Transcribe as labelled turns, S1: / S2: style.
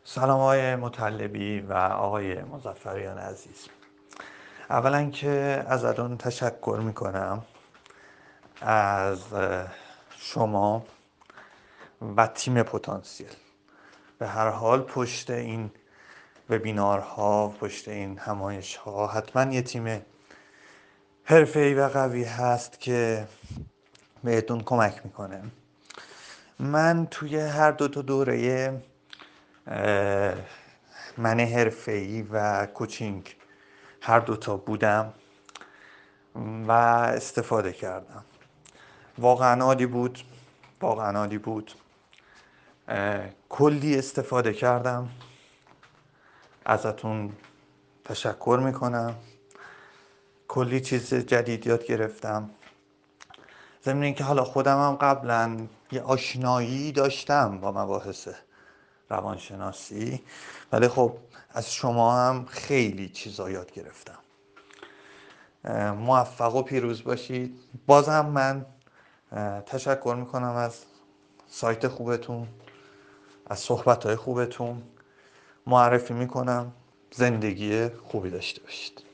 S1: سلام آقای مطلبی و آقای مظفریان عزیز. اولا که ازتون تشکر میکنم از شما و تیم پتانسیل. به هر حال پشت این وبینارها، پشت این همایش‌ها حتما یه تیم حرفه‌ای و قوی هست که بهتون کمک میکنه. من توی هر دو تا دوره من حرفه‌ای و کوچینگ هر دوتا بودم و استفاده کردم. واقعا عالی بود، واقعا عالی بود. کلی استفاده کردم. ازتون تشکر میکنم. کلی چیز جدید یاد گرفتم. ضمن اینکه حالا خودم هم قبلا یه آشنایی داشتم با مباحث روانشناسی، ولی خب از شما هم خیلی چیزا یاد گرفتم. موفق و پیروز باشید. بازم من تشکر میکنم از سایت خوبتون، از صحبت‌های خوبتون. معرفی میکنم. زندگی خوبی داشته باشید.